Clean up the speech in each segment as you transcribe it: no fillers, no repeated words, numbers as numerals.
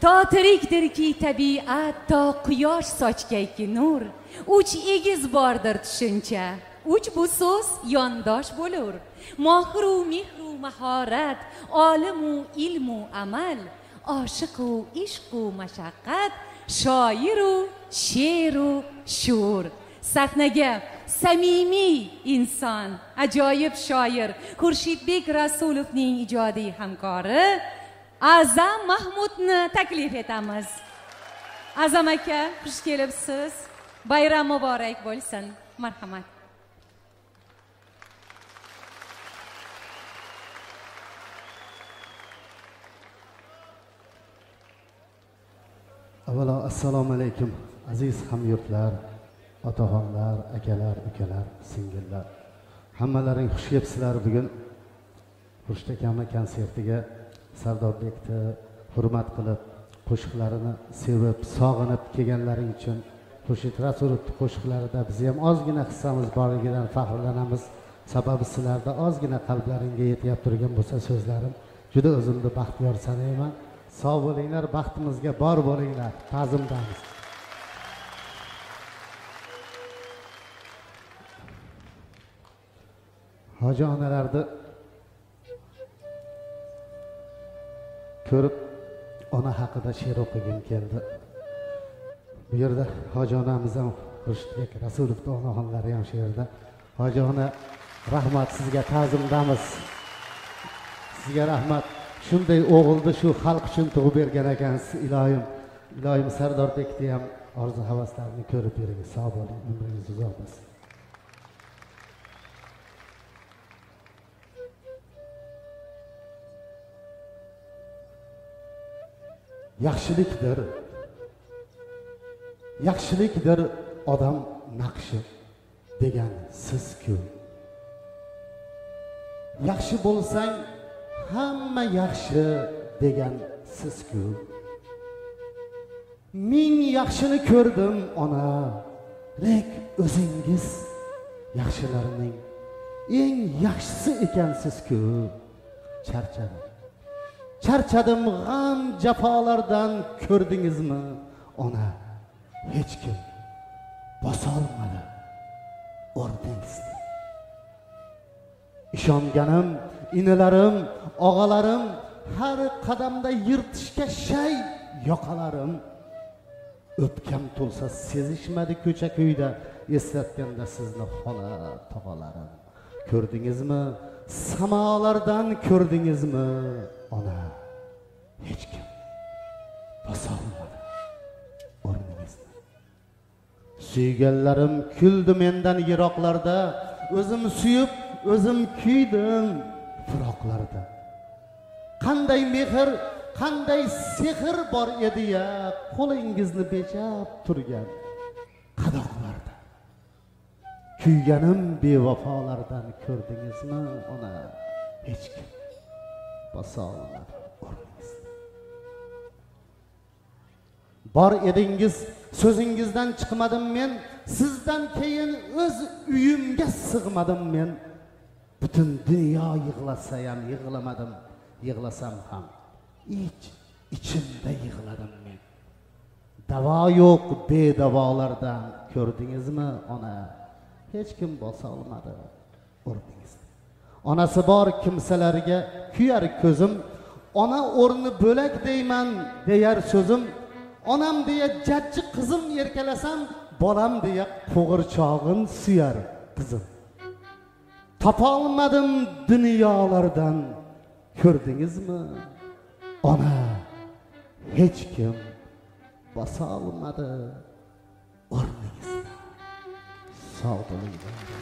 to tirikdirki tabiat, to quyosh sochgayki nur, uch egiz bordir tushuncha, uch bu so'z yondosh bo'lur. Mohiru mehru mahorat, olimu ilmu amal, oshiqu ishqu mashaqqat, shoiru she'ru shuur. Sahnaga samimiy inson, ajoyib shoir Xurshidbek Rasulovning ijodiy hamkori Azam Mahmudni taklif etamiz. Azam aka, xush kelibsiz. Bayram muborak bo'lsin. Marhamat. Avvalo assalomu alaykum aziz hamyurtlar, otaxonlar, akalar, ukalar, singillar. Hammalaring xush kelibsizlar. Bugun Xurshid akamning konsertiga Sardorbekni hurmat qilib, qo'shiqlarini sevib, sog'inib kelganlaring uchun Xurshid Rasulovning qo'shiqlarida biz ham ozgina hissamiz borligidan faxrlanamiz. Sababi sizlarda ozgina qalblaringga yetyap turgan bo'lsa so'zlarim, juda o'zimni baxtiyor sanayman. Sog' bo'linglar, baxtimizga bor bo'linglar. Ta'zimdamiz. Hoji onalarni ko'rib, ona haqida she'r o'qigim keldi. Bu yerda hoji onamiz ham, Xurshidbek Rasulovning onaxonlari ham she'rda. Hoji ona, rahmat sizga, ta'zimdamiz. Sizga rahmat. Shunday o'g'ilni shu xalq uchun tug'ib bergan ekansiz, iloyim. Iloyim Sardorbekni ham orzu havaslarini ko'rib bering. Sog' bo'ling, umringiz uzoq bo'lsin. Yaxshilikdir odam naqshi degan siz-ku. Yaxshi bo'lsang hamma yaxshi degan siz-ku. Men yaxshini ko'rdim ona, lek o'zingiz yaxshilarning eng yaxshisi ekansiz-ku. Charchadim g'am jafolardan, ko'rdingizmi ona? Hech kim bosolmadi o'rningizni. Ishonganim inalarim, og'alarim, har qadamda yirtishga shay yoqalarim. O'pkam to'lsa sezishmadi ko'cha-ko'yda, eslatganda sizni xola tog'alarim. Ko'rdingizmi samolardan, ko'rdingizmi ona? Hech kim bosolmadi o'rningizni. Suyganlarim kuldi mendan yiroqlarda, o'zim suyib o'zim kuydim firoqlarda. Qanday mehr, qanday sehr bor edi ya, qo'lingizni bechab turgan qadoqlarda. Kuyganim bevafolardan, ko'rdingizmi ona? Hech kim bosolmadi o'rningizni. Bor edingiz, so'zingizdan chiqmadim men, sizdan keyin o'z uyimga sig'madim men. Butun dunyo yig'lasa ham yig'lamadim, yig'lasam ham ichimda yig'ladim men. Davo yo'q bedavolardan, ko'rdingizmi ona? Hech kim bosa olmadi o'rningizni. Onasi bor kimsalarga kuyar ko'zim, ona o'rni bo'lak deyman deyar so'zim. Onam deya jajji qizim erkalasam, bolam deya qo'g'irchog'in suyar qizim. Topolmadim dunyolardan, ko'rdingizmi ona? Hech kim bosa olmadi o'rningizni. Sog' bo'ling.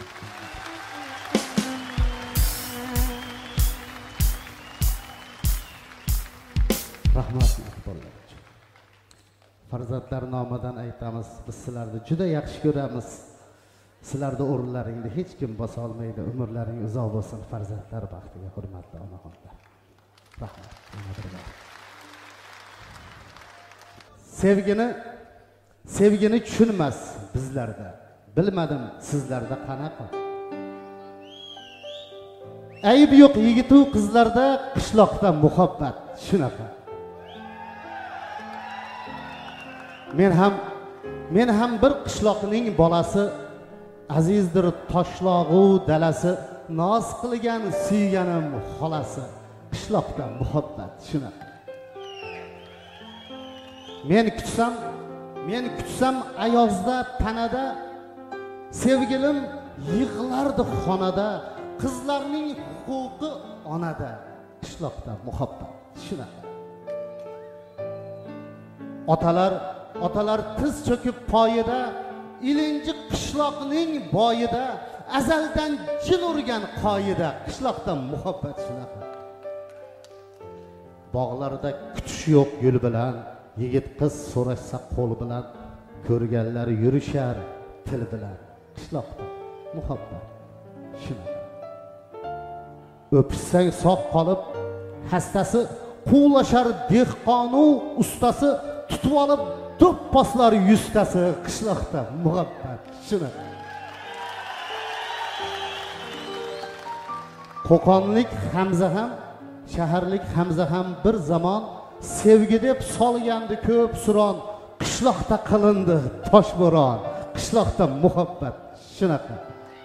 Rahmat bolalar. Farzandlar nomidan aytamiz, biz sizlarni juda yaxshi ko'ramiz. Sizlarning o'rinlaringni hech kim bosa olmaydi. Umrlaring uzoq bo'lsin. Farzandlar baxtiga, hurmatli onaxonlar. Rahmat. Sevgini tushunmas bizlarda. Bilmadim sizlarda qanaqa. Ayb yo'q yigit-u qizlarda, qishloqda muhabbat shunaqa. men ham bir qishloqning bolasi, azizdir toshlog'u dalasi, noz qilgan suyganim xolasi, qishloqda muhabbat shunaqa. Men kutsam ayozda tanada, sevgilim yig'lardi xonada, qizlarning huquqi onada, qishloqda muhabbat shunaqa. Otalar tiz cho'kib poyida, ilinji qishloqning boyida, azaldan jin urgan qoyida, qishloqda muhabbat shunaqa. Bog'larda kutish yo'q yo'l bilan, yigit qiz so'rashsa qo'l bilan, ko'rganlar yurishar til bilan, qishloqda muhabbat shunaqa. O'pishsang sog' qolib hastasi, quvlashar dehqonu ustasi, tutib olib do'pposlar yuztasi, qishloqda muhabbat shunaqa. Qo'qonlik Hamza ham, shaharlik Hamza ham bir zamon sevgi deb solgandi ko'p suron, qishloqda qilindi toshbo'ron, qishloqda muhabbat shunaqa.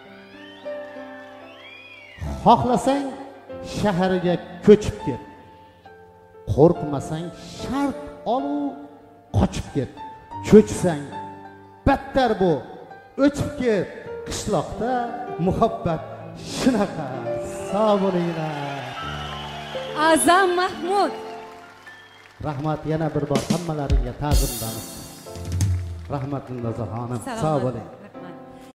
Xohlasang shaharga ko'chib ket, qo'rqmasang shart olu qochib ket, cho'chsang battar bu o'chib ket, qishloqda muhabbat shunaqa. Sog' bo'linglar. Azam Mahmud. Rahmat yana bir bor hammalaringga ta'zimdamiz. Rahmat Dilnoza xonim. Sog' bo'ling.